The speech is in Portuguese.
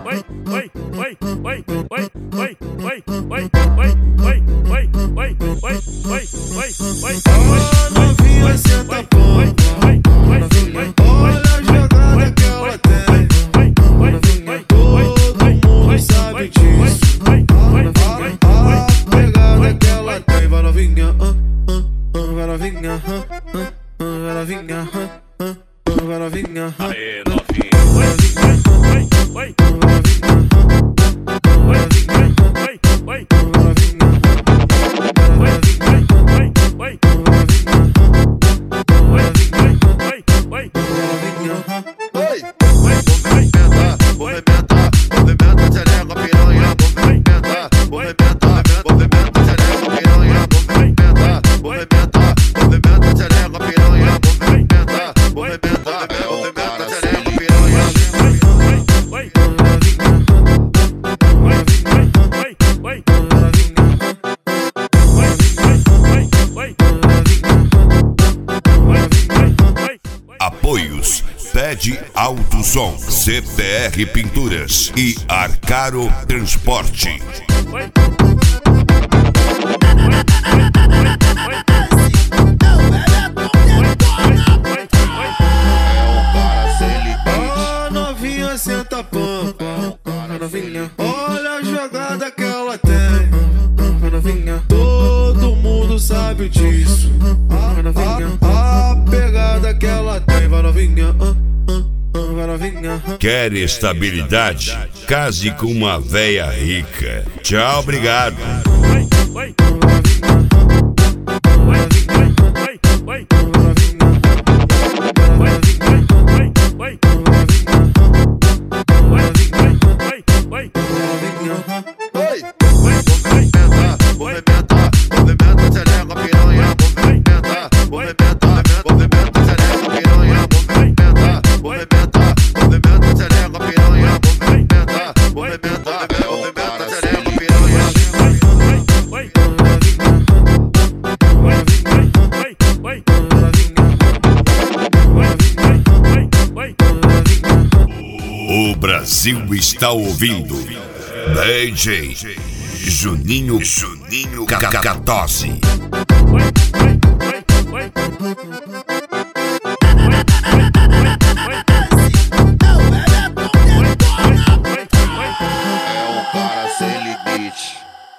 Novinha senta pompa, novinha, olha a jogada que ela tem. Novinha, todo mundo sabe disso. A pegada que ela tem. Vai novinha, vai novinha, vai novinha, vai novinha. Aê, novinha. Apoios TED Alto Som, CPR Pinturas e Arcaro Transporte. Novinha senta pampa, novinha, olha a jogada que ela tem. Novinha, todo mundo sabe disso. Novinha, a pegada que ela tem. Vai novinha, vai novinha. Quer estabilidade? Case com uma véia rica. Tchau, obrigado. O Brasil está ouvindo DJ Juninho Cacatose.